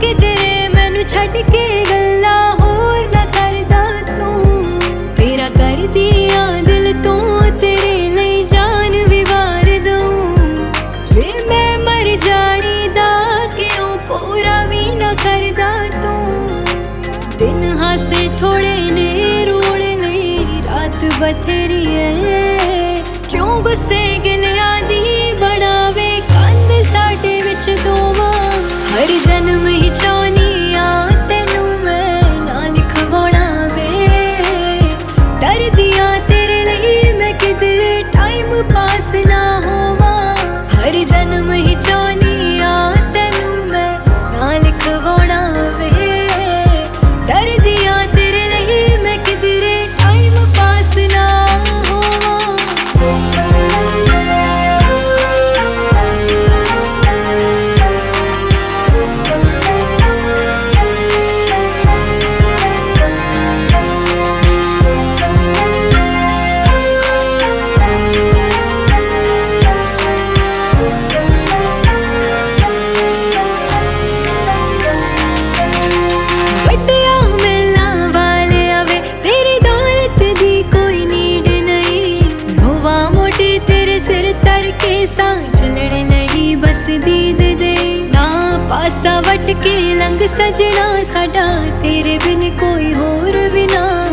किधरे मैनू छड्ड के गल्ला होर ना करदा तू। तेरा कर दिया दिल तो तेरे लिए जान भी वार दूं। वे मैं मर जानी दा क्यों पूरा भी ना करदा तू। दिन हासे थोड़े ने रोण लई रात बथेरी है। क्यों गुस्से गिलिया दी बनावे कंध साडे विच दोवां। हर जन्म ही चाहनी आ तेनू मैं ना लिखवाना वे। डर दिया तेरे लिए मैं किधरे टाइम पास ना होवा। हर जन्म ही चाहनी आ तेनू मैं ना लिखवाना वे। डर दिया तेरे लिए मैं किधरे टाइम पास ना होवा। चलने नहीं बस दीद दे ना पासा वट के लंघ सजना साडा तेरे बिन कोई होर भी ना।